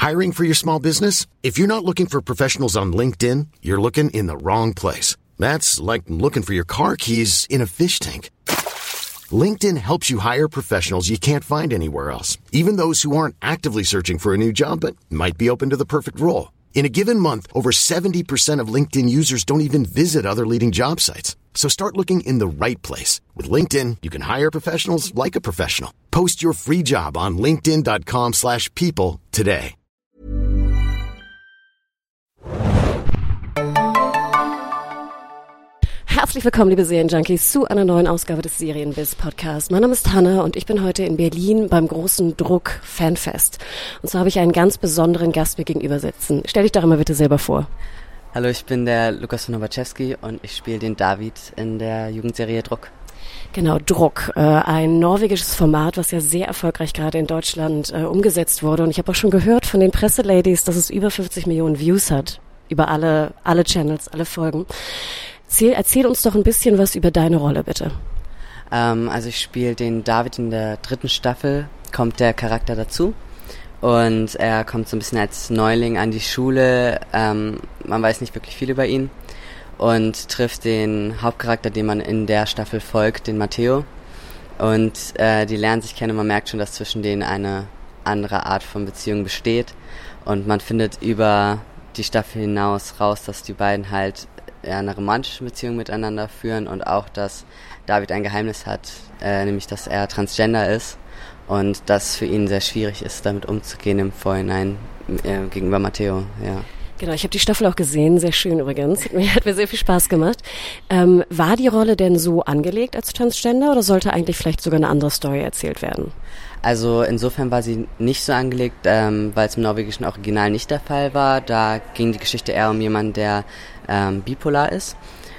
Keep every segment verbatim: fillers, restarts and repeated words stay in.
Hiring for your small business? If you're not looking for professionals on LinkedIn, you're looking in the wrong place. That's like looking for your car keys in a fish tank. LinkedIn helps you hire professionals you can't find anywhere else, even those who aren't actively searching for a new job but might be open to the perfect role. In a given month, over seventy percent of LinkedIn users don't even visit other leading job sites. So start looking in the right place. With LinkedIn, you can hire professionals like a professional. Post your free job on linkedin dot com slash people today. Herzlich willkommen, liebe Serienjunkies, zu einer neuen Ausgabe des Serienbiz-Podcasts. Mein Name ist Hanna und ich bin heute in Berlin beim großen Druck-Fanfest. Und zwar habe ich einen ganz besonderen Gast mir gegenüber sitzen. Stell dich doch einmal bitte selber vor. Hallo, ich bin der Lukas von Nowaczewski und ich spiele den David in der Jugendserie Druck. Genau, Druck, äh, ein norwegisches Format, was ja sehr erfolgreich gerade in Deutschland äh, umgesetzt wurde. Und ich habe auch schon gehört von den Presseladies, dass es über fünfzig Millionen Views hat, über alle, alle Channels, alle Folgen. Erzähl, erzähl uns doch ein bisschen was über deine Rolle, bitte. Ähm, also ich spiele den David in der dritten Staffel, kommt der Charakter dazu und er kommt so ein bisschen als Neuling an die Schule, ähm, man weiß nicht wirklich viel über ihn und trifft den Hauptcharakter, dem man in der Staffel folgt, den Matteo, und äh, die lernen sich kennen und man merkt schon, dass zwischen denen eine andere Art von Beziehung besteht und man findet über die Staffel hinaus raus, dass die beiden halt eine romantische Beziehung miteinander führen und auch, dass David ein Geheimnis hat, äh, nämlich, dass er Transgender ist und das für ihn sehr schwierig ist, damit umzugehen im Vorhinein äh, gegenüber Matteo, ja. Genau, ich habe die Staffel auch gesehen, sehr schön übrigens, mir hat mir sehr viel Spaß gemacht. Ähm, war die Rolle denn so angelegt als Transgender oder sollte eigentlich vielleicht sogar eine andere Story erzählt werden? Also insofern war sie nicht so angelegt, ähm, weil es im norwegischen Original nicht der Fall war. Da ging die Geschichte eher um jemanden, der ähm, bipolar ist.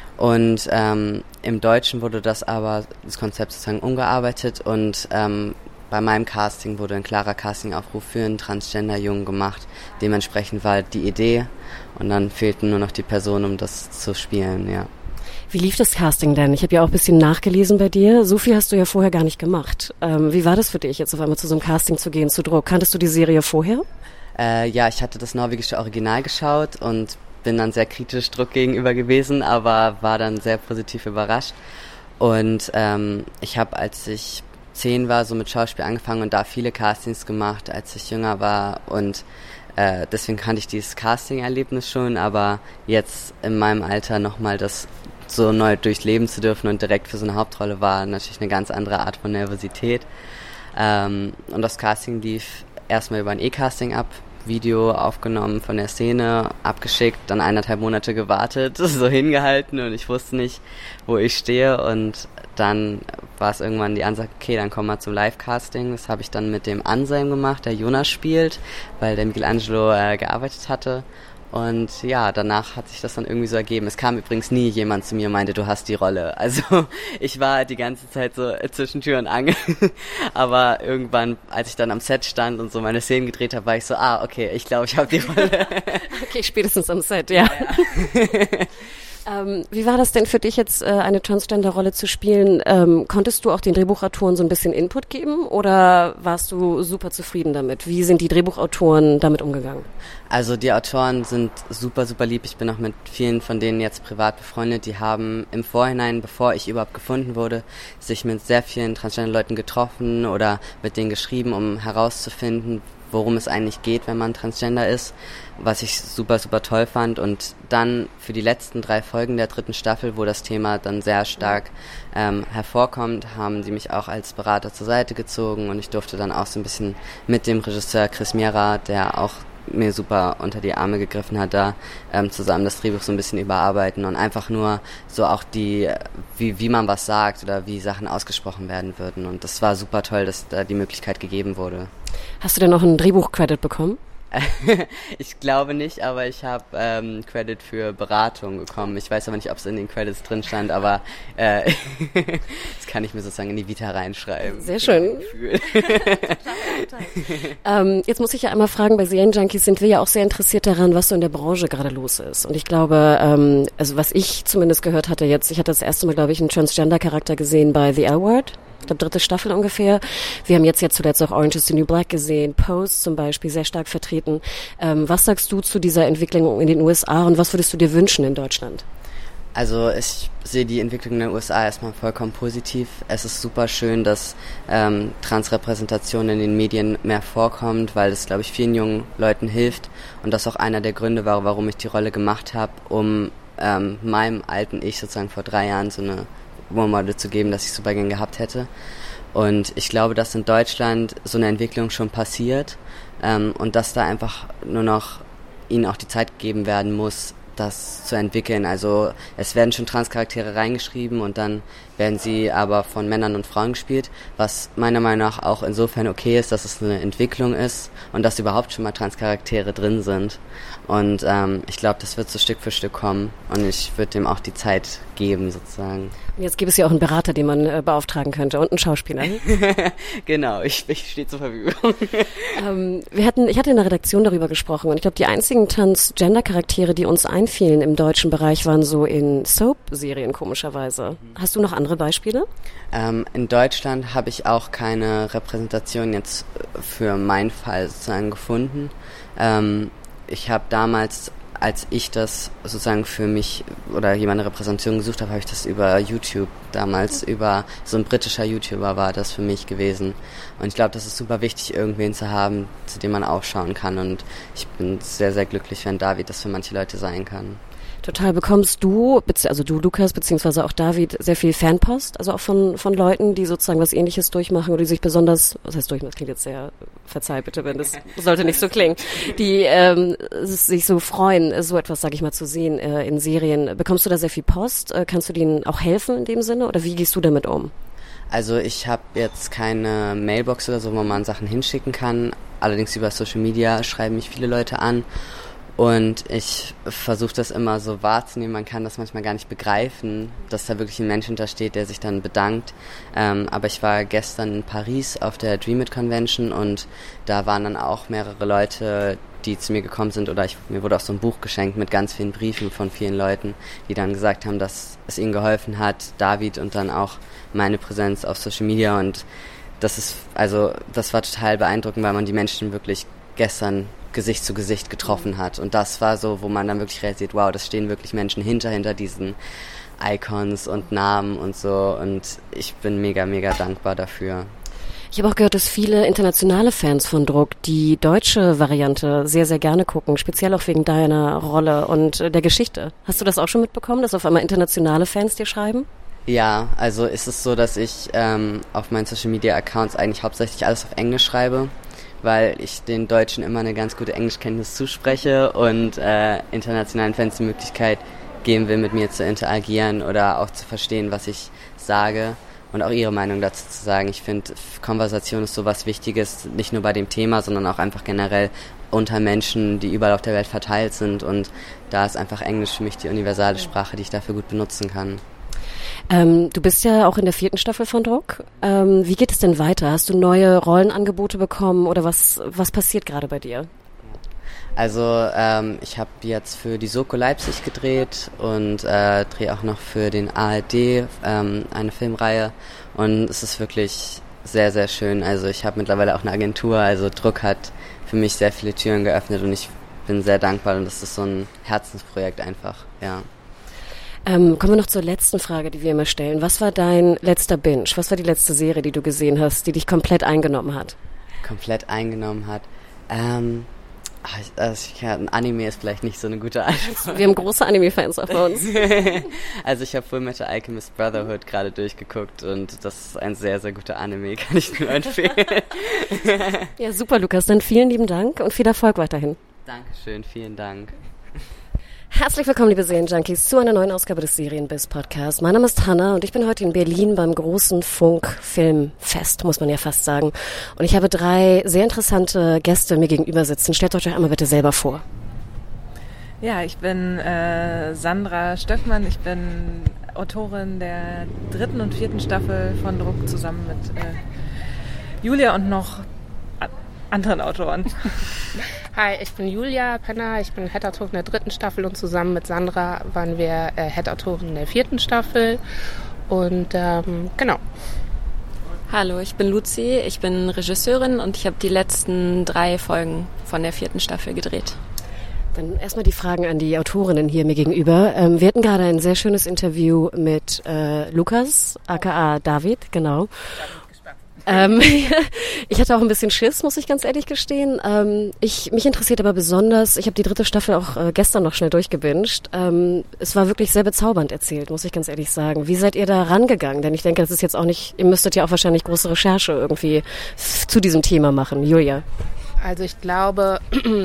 Und ähm, im Deutschen wurde das aber, das Konzept sozusagen umgearbeitet und ähm, bei meinem Casting wurde ein klarer Castingaufruf für einen Transgender-Jungen gemacht. Dementsprechend war die Idee und dann fehlten nur noch die Personen, um das zu spielen, ja. Wie lief das Casting denn? Ich habe ja auch ein bisschen nachgelesen bei dir. So viel hast du ja vorher gar nicht gemacht. Ähm, wie war das für dich, jetzt auf einmal zu so einem Casting zu gehen, zu Druck? Kanntest du die Serie vorher? Äh, ja, ich hatte das norwegische Original geschaut und bin dann sehr kritisch Druck gegenüber gewesen, aber war dann sehr positiv überrascht. Und ähm, ich habe, als ich zehn war, so mit Schauspiel angefangen und da viele Castings gemacht, als ich jünger war und äh, deswegen kannte ich dieses Casting-Erlebnis schon, aber jetzt in meinem Alter nochmal das so neu durchleben zu dürfen und direkt für so eine Hauptrolle war natürlich eine ganz andere Art von Nervosität. Ähm, und das Casting lief erstmal über ein E-Casting ab, Video aufgenommen von der Szene, abgeschickt, dann eineinhalb Monate gewartet, so hingehalten und ich wusste nicht, wo ich stehe und dann war es irgendwann die Ansage, okay, dann komm mal zum Live-Casting. Das habe ich dann mit dem Anselm gemacht, der Jonas spielt, weil der Michelangelo äh, gearbeitet hatte. Und ja, danach hat sich das dann irgendwie so ergeben. Es kam übrigens nie jemand zu mir und meinte, du hast die Rolle. Also ich war die ganze Zeit so zwischen Tür und Angel. Aber irgendwann, als ich dann am Set stand und so meine Szenen gedreht habe, war ich so, ah, okay, ich glaube, ich habe die Rolle. Okay, spätestens am Set, ja. ja, ja. Ähm, wie war das denn für dich jetzt, äh, eine Transgender-Rolle zu spielen? Ähm, konntest du auch den Drehbuchautoren so ein bisschen Input geben oder warst du super zufrieden damit? Wie sind die Drehbuchautoren damit umgegangen? Also die Autoren sind super, super lieb. Ich bin auch mit vielen von denen jetzt privat befreundet. Die haben im Vorhinein, bevor ich überhaupt gefunden wurde, sich mit sehr vielen Transgender-Leuten getroffen oder mit denen geschrieben, um herauszufinden, worum es eigentlich geht, wenn man Transgender ist, was ich super, super toll fand. Und dann für die letzten drei Folgen der dritten Staffel, wo das Thema dann sehr stark ähm, hervorkommt, haben die mich auch als Berater zur Seite gezogen und ich durfte dann auch so ein bisschen mit dem Regisseur Chris Miera, der auch mir super unter die Arme gegriffen hat, da ähm, zusammen das Drehbuch so ein bisschen überarbeiten und einfach nur so auch die, wie, wie man was sagt oder wie Sachen ausgesprochen werden würden. Und das war super toll, dass da die Möglichkeit gegeben wurde. Hast du denn noch einen Drehbuch-Credit bekommen? Ich glaube nicht, aber ich habe ähm, Credit für Beratung bekommen. Ich weiß aber nicht, ob es in den Credits drin stand, aber äh, das kann ich mir sozusagen in die Vita reinschreiben. Sehr schön. ähm, jetzt muss ich ja einmal fragen, bei Serienjunkies sind wir ja auch sehr interessiert daran, was so in der Branche gerade los ist. Und ich glaube, ähm, also was ich zumindest gehört hatte jetzt, ich hatte das erste Mal, glaube ich, einen Transgender-Charakter gesehen bei The L-Word. ich glaube dritte Staffel ungefähr. Wir haben jetzt ja zuletzt auch Orange is the New Black gesehen, Pose zum Beispiel, sehr stark vertreten. Ähm, was sagst du zu dieser Entwicklung in den U S A und was würdest du dir wünschen in Deutschland? Also ich sehe die Entwicklung in den U S A erstmal vollkommen positiv. Es ist super schön, dass ähm, Transrepräsentation in den Medien mehr vorkommt, weil es, glaube ich, vielen jungen Leuten hilft. Und das auch einer der Gründe war, warum ich die Rolle gemacht habe, um ähm, meinem alten Ich sozusagen vor drei Jahren so eine Role Model zu geben, dass ich super gern gehabt hätte. Und ich glaube, dass in Deutschland so eine Entwicklung schon passiert ähm, und dass da einfach nur noch ihnen auch die Zeit gegeben werden muss, das zu entwickeln. Also es werden schon Transcharaktere reingeschrieben und dann werden sie aber von Männern und Frauen gespielt, was meiner Meinung nach auch insofern okay ist, dass es eine Entwicklung ist und dass überhaupt schon mal Transcharaktere drin sind. Und ähm, ich glaube, das wird so Stück für Stück kommen und ich würde dem auch die Zeit geben sozusagen. Und jetzt gibt es ja auch einen Berater, den man äh, beauftragen könnte und einen Schauspieler. Genau, ich, ich stehe zur Verfügung. ähm, wir hatten, ich hatte in der Redaktion darüber gesprochen und ich glaube, die einzigen Transgender-Charaktere, die uns einfielen im deutschen Bereich, waren so in Soap-Serien komischerweise. Hast du noch andere Beispiele? Ähm, in Deutschland habe ich auch keine Repräsentation jetzt für meinen Fall sozusagen gefunden. Ähm, ich habe damals, als ich das sozusagen für mich oder jemand eine Repräsentation gesucht habe, habe ich das über YouTube damals, über so ein britischer YouTuber war das für mich gewesen. Und ich glaube, das ist super wichtig, irgendwen zu haben, zu dem man aufschauen kann. Und ich bin sehr, sehr glücklich, wenn David das für manche Leute sein kann. Total. Bekommst du, also du, Lukas, beziehungsweise auch David, sehr viel Fanpost, also auch von von Leuten, die sozusagen was Ähnliches durchmachen oder die sich besonders, was heißt durchmachen, das klingt jetzt sehr, verzeih bitte, wenn das sollte nicht so klingen, die ähm, sich so freuen, so etwas, sag ich mal, zu sehen äh, in Serien. Bekommst du da sehr viel Post? Äh, kannst du denen auch helfen in dem Sinne oder wie gehst du damit um? Also ich habe jetzt keine Mailbox oder so, wo man Sachen hinschicken kann. Allerdings über Social Media schreiben mich viele Leute an. Und ich versuche das immer so wahrzunehmen, man kann das manchmal gar nicht begreifen, dass da wirklich ein Mensch hintersteht, der sich dann bedankt. Ähm, aber ich war gestern in Paris auf der Dream It Convention und da waren dann auch mehrere Leute, die zu mir gekommen sind oder ich, mir wurde auch so ein Buch geschenkt mit ganz vielen Briefen von vielen Leuten, die dann gesagt haben, dass es ihnen geholfen hat, David und dann auch meine Präsenz auf Social Media und das ist, also das war total beeindruckend, weil man die Menschen wirklich gestern Gesicht zu Gesicht getroffen hat. Und das war so, wo man dann wirklich realisiert, wow, das stehen wirklich Menschen hinter, hinter diesen Icons und Namen und so. Und ich bin mega, mega dankbar dafür. Ich habe auch gehört, dass viele internationale Fans von Druck die deutsche Variante sehr, sehr gerne gucken, speziell auch wegen deiner Rolle und der Geschichte. Hast du das auch schon mitbekommen, dass auf einmal internationale Fans dir schreiben? Ja, also ist es so, dass ich ähm, auf meinen Social-Media-Accounts eigentlich hauptsächlich alles auf Englisch schreibe, weil ich den Deutschen immer eine ganz gute Englischkenntnis zuspreche und äh, internationalen Fans die Möglichkeit geben will, mit mir zu interagieren oder auch zu verstehen, was ich sage und auch ihre Meinung dazu zu sagen. Ich finde, Konversation ist so was Wichtiges, nicht nur bei dem Thema, sondern auch einfach generell unter Menschen, die überall auf der Welt verteilt sind und da ist einfach Englisch für mich die universale Sprache, die ich dafür gut benutzen kann. Ähm, du bist ja auch in der vierten Staffel von Druck. Ähm, wie geht es denn weiter? Hast du neue Rollenangebote bekommen oder was was passiert gerade bei dir? Also ähm, ich habe jetzt für die Soko Leipzig gedreht und äh, drehe auch noch für den A R D ähm, eine Filmreihe und es ist wirklich sehr, sehr schön. Also ich habe mittlerweile auch eine Agentur, also Druck hat für mich sehr viele Türen geöffnet und ich bin sehr dankbar und das ist so ein Herzensprojekt einfach, ja. Ähm, kommen wir noch zur letzten Frage, die wir immer stellen. Was war dein letzter Binge? Was war die letzte Serie, die du gesehen hast, die dich komplett eingenommen hat? Komplett eingenommen hat? Ähm, also ja, ein Anime ist vielleicht nicht so eine gute Antwort. Wir haben große Anime-Fans auch bei uns. Also ich habe Fullmetal Alchemist Brotherhood gerade durchgeguckt und das ist ein sehr, sehr guter Anime, kann ich nur empfehlen. Ja, super, Lukas. Dann vielen lieben Dank und viel Erfolg weiterhin. Dankeschön, vielen Dank. Herzlich willkommen, liebe Serienjunkies, zu einer neuen Ausgabe des Serienbiz-Podcasts. Mein Name ist Hanna und ich bin heute in Berlin beim großen Funk-Filmfest, muss man ja fast sagen. Und ich habe drei sehr interessante Gäste mir gegenüber sitzen. Stellt euch einmal bitte selber vor. Ja, ich bin äh, Sandra Stöckmann. Ich bin Autorin der dritten und vierten Staffel von Druck zusammen mit äh, Julia und noch a- anderen Autoren. Hi, ich bin Julia Penner, ich bin Head-Autorin der dritten Staffel und zusammen mit Sandra waren wir äh, Head-Autorin der vierten Staffel und ähm, genau. Hallo, ich bin Luzi, ich bin Regisseurin und ich habe die letzten drei Folgen von der vierten Staffel gedreht. Dann erstmal die Fragen an die Autorinnen hier mir gegenüber. Ähm, wir hatten gerade ein sehr schönes Interview mit äh, Lukas, aka David, genau. Ähm, ich hatte auch ein bisschen Schiss, muss ich ganz ehrlich gestehen. Ähm, ich, mich interessiert aber besonders, ich habe die dritte Staffel auch äh, gestern noch schnell durchgebinged. Ähm, es war wirklich sehr bezaubernd erzählt, muss ich ganz ehrlich sagen. Wie seid ihr da rangegangen? Denn ich denke, das ist jetzt auch nicht, ihr müsstet ja auch wahrscheinlich große Recherche irgendwie zu diesem Thema machen. Julia? Also ich glaube,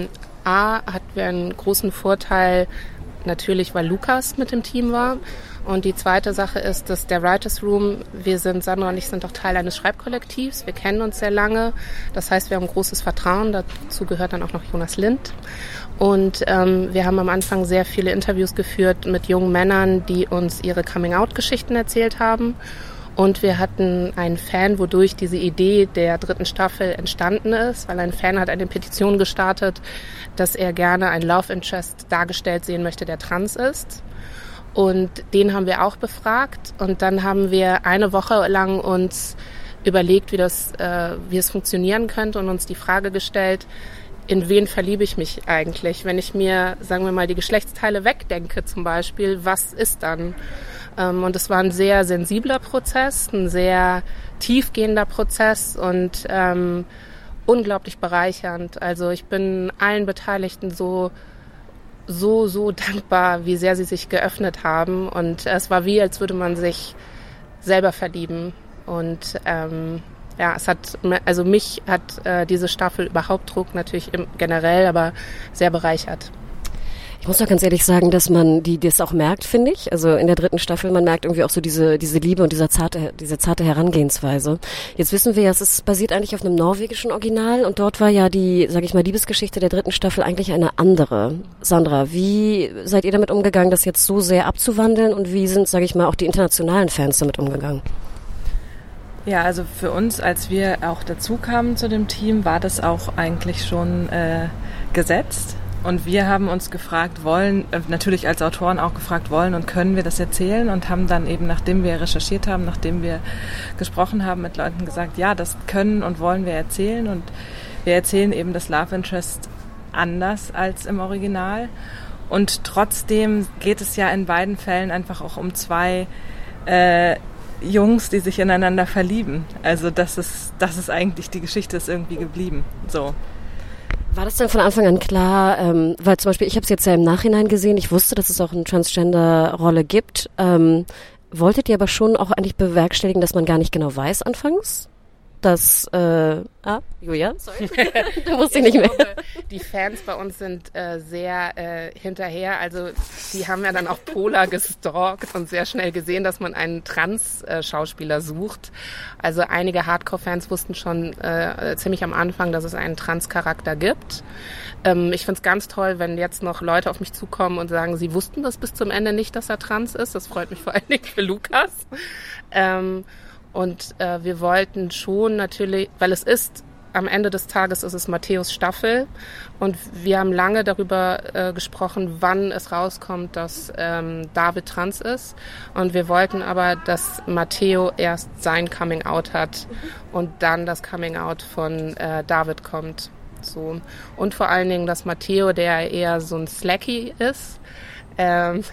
A, hatten wir einen großen Vorteil, natürlich, weil Lukas mit dem Team war. Und die zweite Sache ist, dass der Writers Room, wir sind, Sandra und ich sind auch Teil eines Schreibkollektivs, wir kennen uns sehr lange, das heißt, wir haben großes Vertrauen, dazu gehört dann auch noch Jonas Lind. Und ähm, wir haben am Anfang sehr viele Interviews geführt mit jungen Männern, die uns ihre Coming-out-Geschichten erzählt haben. Und wir hatten einen Fan, wodurch diese Idee der dritten Staffel entstanden ist, weil ein Fan hat eine Petition gestartet, dass er gerne einen Love Interest dargestellt sehen möchte, der trans ist. Und den haben wir auch befragt und dann haben wir eine Woche lang uns überlegt, wie das, äh, wie es funktionieren könnte und uns die Frage gestellt, in wen verliebe ich mich eigentlich? Wenn ich mir, sagen wir mal, die Geschlechtsteile wegdenke zum Beispiel, was ist dann? Ähm, und es war ein sehr sensibler Prozess, ein sehr tiefgehender Prozess und ähm, unglaublich bereichernd. Also ich bin allen Beteiligten so so, so dankbar, wie sehr sie sich geöffnet haben. Und es war wie, als würde man sich selber verlieben. Und ähm, ja, es hat, also mich hat äh, diese Staffel über Hauptdruck natürlich im, generell, aber sehr bereichert. Ich muss doch ganz ehrlich sagen, dass man die das auch merkt, finde ich. Also in der dritten Staffel, man merkt irgendwie auch so diese diese Liebe und dieser zarte, diese zarte Herangehensweise. Jetzt wissen wir ja, es ist basiert eigentlich auf einem norwegischen Original und dort war ja die, sage ich mal, Liebesgeschichte der dritten Staffel eigentlich eine andere. Sandra, wie seid ihr damit umgegangen, das jetzt so sehr abzuwandeln und wie sind, sage ich mal, auch die internationalen Fans damit umgegangen? Ja, also für uns, als wir auch dazu kamen zu dem Team, war das auch eigentlich schon äh, gesetzt. Und wir haben uns gefragt, wollen, natürlich als Autoren auch gefragt, wollen und können wir das erzählen und haben dann eben, nachdem wir recherchiert haben, nachdem wir gesprochen haben mit Leuten gesagt, ja, das können und wollen wir erzählen und wir erzählen eben das Love Interest anders als im Original und trotzdem geht es ja in beiden Fällen einfach auch um zwei äh, Jungs, die sich ineinander verlieben. Also das ist, das ist eigentlich, die Geschichte ist irgendwie geblieben, so. War das dann von Anfang an klar, ähm, weil zum Beispiel ich habe es jetzt ja im Nachhinein gesehen, ich wusste, dass es auch eine Transgender-Rolle gibt. Ähm, wolltet ihr aber schon auch eigentlich bewerkstelligen, dass man gar nicht genau weiß anfangs? Dass, äh, ah, Julia, sorry, da wusste ich nicht mehr. Glaube, die Fans bei uns sind äh, sehr äh, hinterher, also die haben ja dann auch Pola gestalkt und sehr schnell gesehen, dass man einen Trans-Schauspieler äh, sucht. Also einige Hardcore-Fans wussten schon äh, ziemlich am Anfang, dass es einen Trans-Charakter gibt. Ähm, ich finde es ganz toll, wenn jetzt noch Leute auf mich zukommen und sagen, sie wussten das bis zum Ende nicht, dass er trans ist. Das freut mich vor allen Dingen für Lukas. Ähm, Und äh, wir wollten schon natürlich, weil es ist, am Ende des Tages ist es Matthäus Staffel und wir haben lange darüber äh, gesprochen, wann es rauskommt, dass ähm, David trans ist. Und wir wollten aber, dass Matteo erst sein Coming-out hat und dann das Coming-out von äh, David kommt. So. Und vor allen Dingen, dass Matteo, der eher so ein Slacky ist, ähm,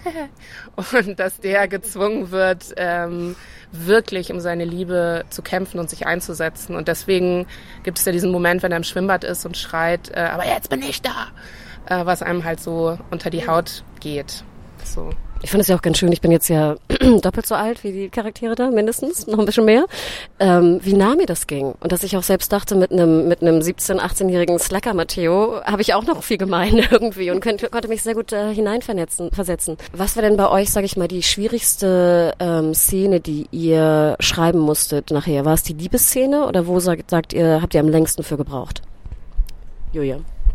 und dass der gezwungen wird, ähm, wirklich um seine Liebe zu kämpfen und sich einzusetzen. Und deswegen gibt es ja diesen Moment, wenn er im Schwimmbad ist und schreit, äh, aber jetzt bin ich da, äh, was einem halt so unter die Haut geht. So. Ich finde es ja auch ganz schön, ich bin jetzt ja doppelt so alt wie die Charaktere da, mindestens, noch ein bisschen mehr, ähm, wie nah mir das ging. Und dass ich auch selbst dachte, mit einem mit einem siebzehn-, achtzehnjährigen Slacker-Matteo habe ich auch noch viel gemein irgendwie und konnte, konnte mich sehr gut äh, hineinversetzen. Versetzen. Was war denn bei euch, sage ich mal, die schwierigste ähm, Szene, die ihr schreiben musstet nachher? War es die Liebesszene oder wo sagt, sagt ihr, habt ihr am längsten für gebraucht? Julia.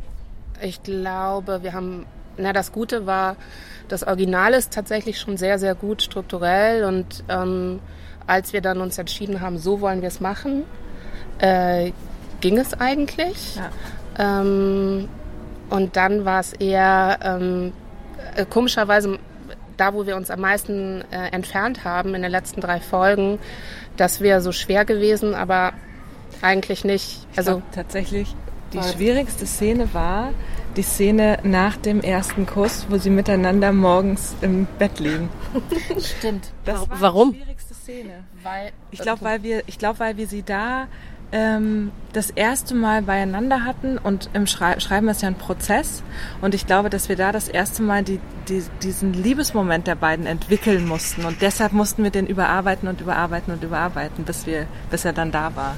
Ich glaube, wir haben, na das Gute war, das Original ist tatsächlich schon sehr, sehr gut strukturell und ähm, als wir dann uns entschieden haben, so wollen wir es machen, äh, ging es eigentlich. Ja. Ähm, und dann war es eher, ähm, äh, komischerweise, da, wo wir uns am meisten äh, entfernt haben in den letzten drei Folgen, das wäre so schwer gewesen, aber eigentlich nicht. Ich also glaub, tatsächlich die schwierigste Szene war die Szene nach dem ersten Kuss, wo sie miteinander morgens im Bett liegen. Stimmt. Das war Warum? die schwierigste Szene. Weil, Ich glaube, weil wir, ich glaube, weil wir sie da ähm, das erste Mal beieinander hatten und im Schrei- Schreiben ist ja ein Prozess und ich glaube, dass wir da das erste Mal die, die, diesen Liebesmoment der beiden entwickeln mussten und deshalb mussten wir den überarbeiten und überarbeiten und überarbeiten, bis wir, bis er dann da war.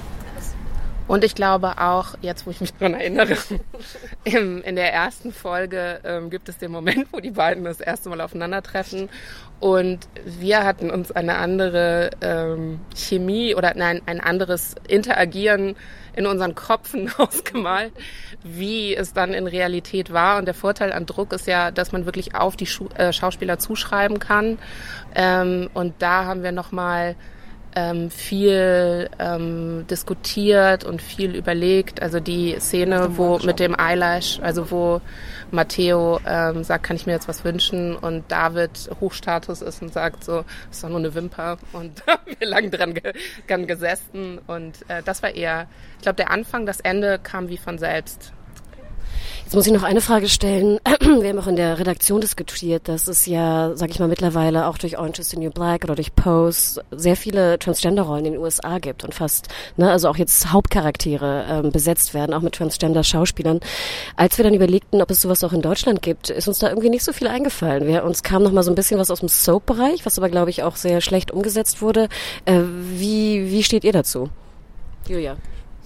Und ich glaube auch, jetzt wo ich mich daran erinnere, im, in der ersten Folge ähm, gibt es den Moment, wo die beiden das erste Mal aufeinandertreffen. Und wir hatten uns eine andere ähm, Chemie oder nein, ein anderes Interagieren in unseren Köpfen ausgemalt, wie es dann in Realität war. Und der Vorteil an Druck ist ja, dass man wirklich auf die Schu- äh, Schauspieler zuschreiben kann. Ähm, und da haben wir nochmal Ähm, viel ähm, diskutiert und viel überlegt. Also die Szene, wo mit dem Eyelash, also wo Matteo ähm, sagt, kann ich mir jetzt was wünschen und David Hochstatus ist und sagt so, ist doch nur eine Wimper und da haben wir lang dran, ge- dran gesessen und äh, das war eher, ich glaube der Anfang, das Ende kam wie von selbst. Jetzt muss ich noch eine Frage stellen. Wir haben auch in der Redaktion diskutiert, dass es ja, sag ich mal, mittlerweile auch durch Orange is the New Black oder durch Pose sehr viele Transgender-Rollen in den U S A gibt und fast, ne, also auch jetzt Hauptcharaktere ähm, besetzt werden, auch mit Transgender-Schauspielern. Als wir dann überlegten, ob es sowas auch in Deutschland gibt, ist uns da irgendwie nicht so viel eingefallen. Wir, uns kam noch mal so ein bisschen was aus dem Soap-Bereich, was aber, glaube ich, auch sehr schlecht umgesetzt wurde. Äh, wie, wie steht ihr dazu? Julia.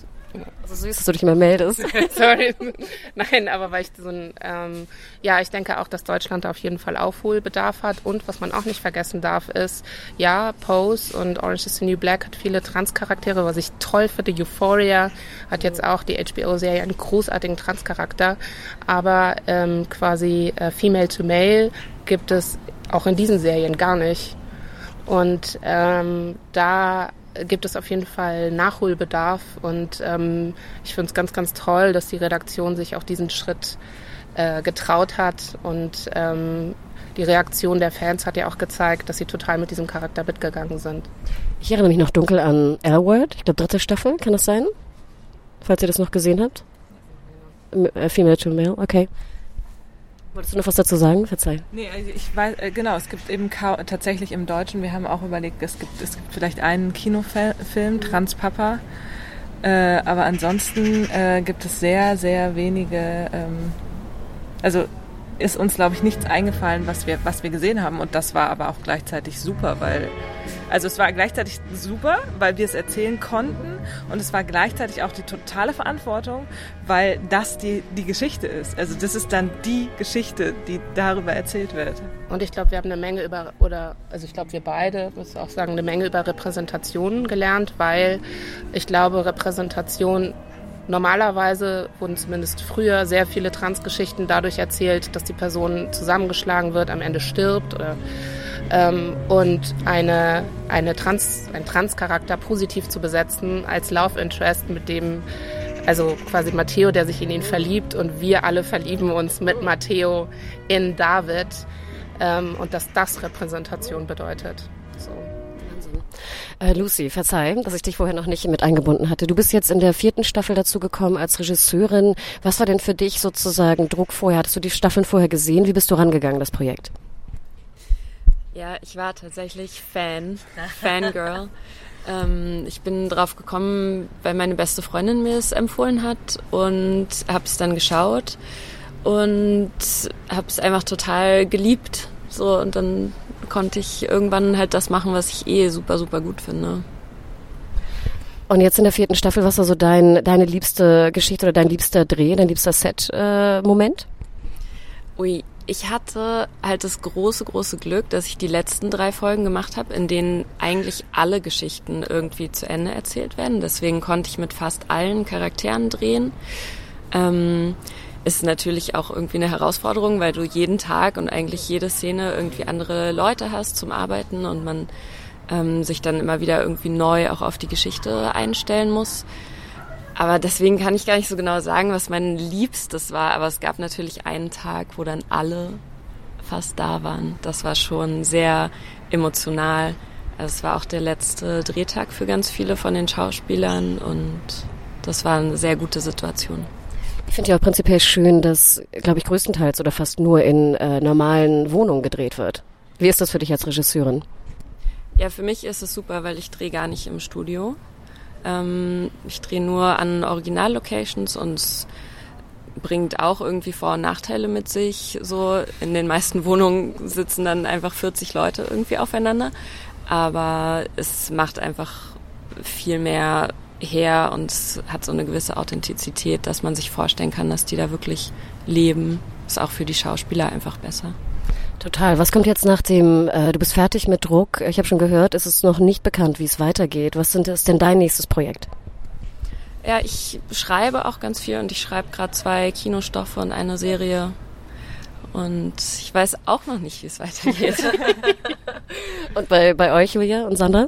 Also süß, dass du dich immer meldest. Sorry. Nein, aber weil ich so ein, ähm, ja, ich denke auch, dass Deutschland da auf jeden Fall Aufholbedarf hat. Und was man auch nicht vergessen darf, ist, ja, Pose und Orange is the New Black hat viele Transcharaktere, was ich toll finde. Euphoria hat jetzt auch die H B O-Serie einen großartigen Transcharakter. Aber ähm, quasi äh, Female to Male gibt es auch in diesen Serien gar nicht. Und ähm, da gibt es auf jeden Fall Nachholbedarf und ähm, ich finde es ganz, ganz toll, dass die Redaktion sich auch diesen Schritt äh, getraut hat und ähm, die Reaktion der Fans hat ja auch gezeigt, dass sie total mit diesem Charakter mitgegangen sind. Ich erinnere mich noch dunkel an L-Word, ich glaube dritte Staffel, kann das sein? Falls ihr das noch gesehen habt? Äh, Female to Male, okay. Wolltest du noch was dazu sagen? Verzeih. Nee, also ich weiß, äh, genau, es gibt eben kau- tatsächlich im Deutschen, wir haben auch überlegt, es gibt, es gibt vielleicht einen Kinofilm, Transpapa, äh, aber ansonsten äh, gibt es sehr, sehr wenige, ähm, also ist uns, glaube ich, nichts eingefallen, was wir, was wir gesehen haben und das war aber auch gleichzeitig super, weil, also es war gleichzeitig super, weil wir es erzählen konnten und es war gleichzeitig auch die totale Verantwortung, weil das die, die Geschichte ist. Also das ist dann die Geschichte, die darüber erzählt wird. Und ich glaube, wir haben eine Menge über, oder, also ich glaube, wir beide, muss auch sagen, eine Menge über Repräsentation gelernt, weil ich glaube, Repräsentation normalerweise wurden zumindest früher sehr viele Transgeschichten dadurch erzählt, dass die Person zusammengeschlagen wird, am Ende stirbt oder, ähm, und eine, eine Trans, ein Transcharakter positiv zu besetzen als Love Interest, mit dem, also quasi Matteo, der sich in ihn verliebt und wir alle verlieben uns mit Matteo in David ähm, und dass das Repräsentation bedeutet. So. Äh, Lucy, verzeih, dass ich dich vorher noch nicht mit eingebunden hatte. Du bist jetzt in der vierten Staffel dazu gekommen als Regisseurin. Was war denn für dich sozusagen Druck vorher? Hattest du die Staffeln vorher gesehen? Wie bist du rangegangen, das Projekt? Ja, ich war tatsächlich Fan, Fangirl. ähm, ich bin drauf gekommen, weil meine beste Freundin mir es empfohlen hat und habe es dann geschaut und habe es einfach total geliebt. So, und dann konnte ich irgendwann halt das machen, was ich eh super, super gut finde. Und jetzt in der vierten Staffel, was war so dein, deine liebste Geschichte oder dein liebster Dreh, dein liebster Set-Moment? Äh, Ui, ich hatte halt das große, große Glück, dass ich die letzten drei Folgen gemacht habe, in denen eigentlich alle Geschichten irgendwie zu Ende erzählt werden. Deswegen konnte ich mit fast allen Charakteren drehen. Ähm, Ist natürlich auch irgendwie eine Herausforderung, weil du jeden Tag und eigentlich jede Szene irgendwie andere Leute hast zum Arbeiten und man ähm, sich dann immer wieder irgendwie neu auch auf die Geschichte einstellen muss. Aber deswegen kann ich gar nicht so genau sagen, was mein Liebstes war. Aber es gab natürlich einen Tag, wo dann alle fast da waren. Das war schon sehr emotional. Es war auch der letzte Drehtag für ganz viele von den Schauspielern und das war eine sehr gute Situation. Ich finde ja auch prinzipiell schön, dass, glaube ich, größtenteils oder fast nur in äh, normalen Wohnungen gedreht wird. Wie ist das für dich als Regisseurin? Ja, für mich ist es super, weil ich drehe gar nicht im Studio. Ähm, ich drehe nur an Originallocations und es bringt auch irgendwie Vor- und Nachteile mit sich. So in den meisten Wohnungen sitzen dann einfach vierzig Leute irgendwie aufeinander. Aber es macht einfach viel mehr her und es hat so eine gewisse Authentizität, dass man sich vorstellen kann, dass die da wirklich leben. Ist auch für die Schauspieler einfach besser. Total. Was kommt jetzt nach dem, äh, du bist fertig mit Druck? Ich habe schon gehört, es ist noch nicht bekannt, wie es weitergeht. Was sind, ist denn dein nächstes Projekt? Ja, ich schreibe auch ganz viel und ich schreibe gerade zwei Kinostoffe und eine Serie. Und ich weiß auch noch nicht, wie es weitergeht. Und bei, bei euch, Julia und Sandra?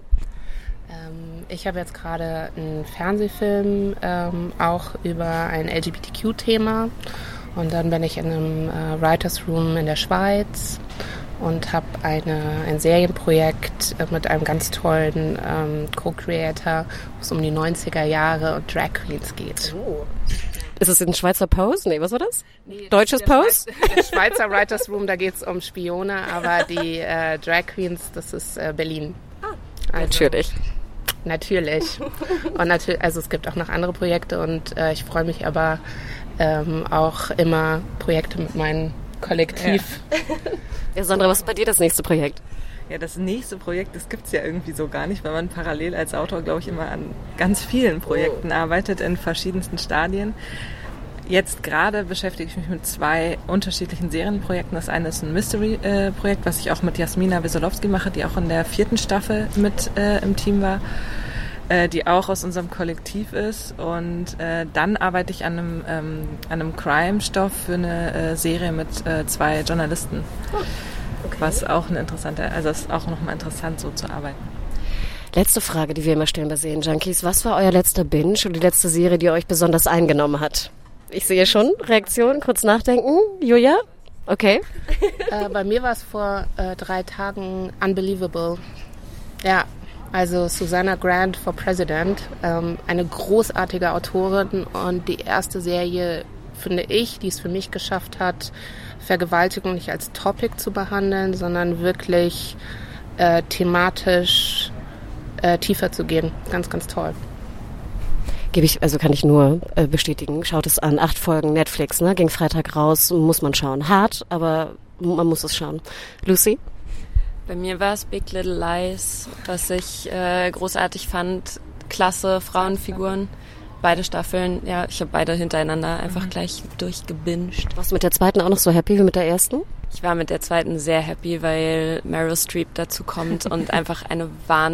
Ähm, ich habe jetzt gerade einen Fernsehfilm, ähm, auch über ein L G B T Q-Thema. Und dann bin ich in einem äh, Writers Room in der Schweiz und habe eine ein Serienprojekt äh, mit einem ganz tollen ähm, Co-Creator, wo es um die neunziger Jahre und Drag Queens geht. Oh. Ist es ein Schweizer Pose? Nee, was war das? Nee, Deutsches der Pose? Schweiz, der Schweizer Writers Room, da geht es um Spione, aber die äh, Drag Queens, das ist äh, Berlin. Also, natürlich. Natürlich. Und natürlich, also es gibt auch noch andere Projekte und äh, ich freue mich aber ähm, auch immer Projekte mit meinem Kollektiv. Ja. Ja, Sandra, was ist bei dir das nächste Projekt? Ja, das nächste Projekt, das gibt's ja irgendwie so gar nicht, weil man parallel als Autor, glaube ich, immer an ganz vielen Projekten oh. arbeitet, in verschiedensten Stadien. Jetzt gerade beschäftige ich mich mit zwei unterschiedlichen Serienprojekten. Das eine ist ein Mystery-Projekt, was ich auch mit Jasmina Wesolowski mache, die auch in der vierten Staffel mit äh, im Team war, äh, die auch aus unserem Kollektiv ist. Und äh, dann arbeite ich an einem, ähm, an einem Crime-Stoff für eine äh, Serie mit äh, zwei Journalisten. Oh. Okay. Was auch eine interessante, also es ist auch nochmal interessant, so zu arbeiten. Letzte Frage, die wir immer stellen bei Serienjunkies. Was war euer letzter Binge oder die letzte Serie, die euch besonders eingenommen hat? Ich sehe schon, Reaktion, kurz nachdenken. Julia? Okay. Äh, bei mir war es vor äh, drei Tagen Unbelievable. Ja, also Susanna Grant for President. Ähm, eine großartige Autorin und die erste Serie, finde ich, die es für mich geschafft hat, Vergewaltigung nicht als Topic zu behandeln, sondern wirklich äh, thematisch äh, tiefer zu gehen. Ganz, ganz toll. Gebe ich, also kann ich nur äh, bestätigen. Schaut es an. Acht Folgen Netflix, ne? Ging Freitag raus, muss man schauen. Hart, aber man muss es schauen. Lucy? Bei mir war es Big Little Lies, was ich äh, großartig fand. Klasse Frauenfiguren. Beide Staffeln, ja, ich habe beide hintereinander einfach mhm. gleich durchgebinged. Warst du mit der zweiten auch noch so happy wie mit der ersten? Ich war mit der zweiten sehr happy, weil Meryl Streep dazu kommt und einfach eine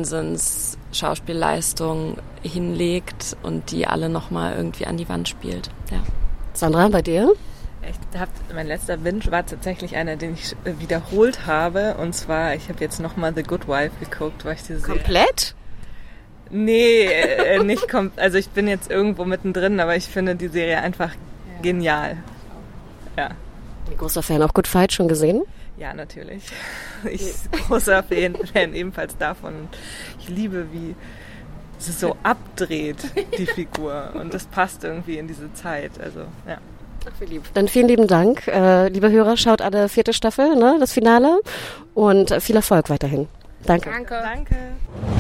Wahnsinns-Schauspielleistung hinlegt und die alle nochmal irgendwie an die Wand spielt. Ja. Sandra, bei dir? Ich hab, mein letzter Binge war tatsächlich einer, den ich wiederholt habe. Und zwar, ich habe jetzt nochmal The Good Wife geguckt, weil ich diese Komplett? Nee, äh, nicht kommt. Also ich bin jetzt irgendwo mittendrin, aber ich finde die Serie einfach ja. genial. Ja. Ein großer Fan, auch Good Fight schon gesehen? Ja, natürlich. Ich bin großer Fan, Fan ebenfalls davon. Ich liebe, wie sie so abdreht, die Figur. Und das passt irgendwie in diese Zeit. Also, ja. Ach, wie lieb. Dann vielen lieben Dank. Äh, liebe Hörer, schaut alle vierte Staffel, ne, das Finale. Und äh, viel Erfolg weiterhin. Danke. Danke. Danke.